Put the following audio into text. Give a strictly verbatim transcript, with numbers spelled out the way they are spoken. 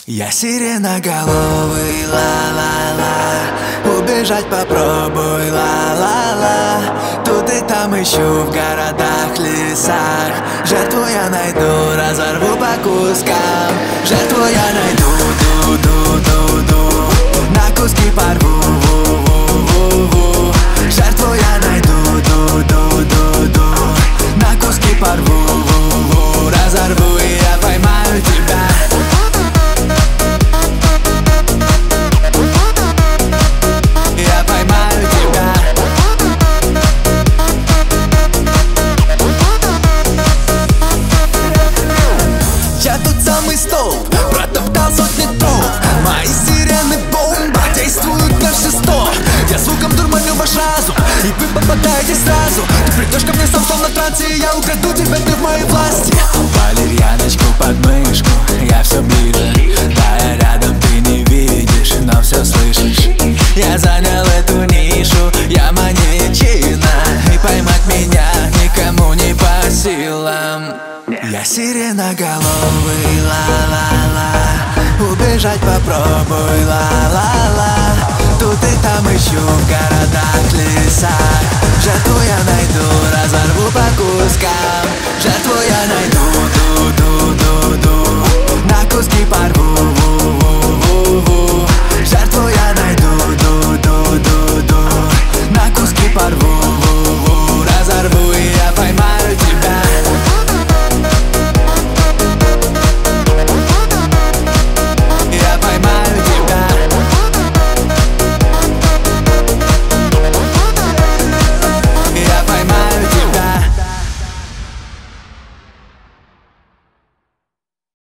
Я сиреноголовый, ла-ла-ла. Убежать попробуй, ла-ла-ла. Тут и там ищу в городах, лесах. Жертву я найду, разорву по кускам. Жертву я найду, ду-ду-ду-ду. На куски порву, ву-ву-ву-ву. Жертву я найду, ду-ду-ду-ду. На куски порву, ву-ву. Разорву и я поймаю тебя. Я тут самый столб, протоптал сотни троп. Мои сирены бомба действуют на все сто. Я звуком дурманю ваш разум, и вы попадаете сразу. Ты придешь ко мне сам словно в трансе, и я украду тебя, ты в моей власти. Валерьяночку под мышку, я все ближе. Да, я рядом, ты не видишь, но все слышишь. Я занял эту нишу, я маньячина. И поймать меня никому не по силам. Я сиреноголовый, ла-ла-ла. Убежать попробуй, ла-ла-ла. Тут и там ищу в городах, лесах. Жертву я найду, разорву по кускам. Жертву я найду,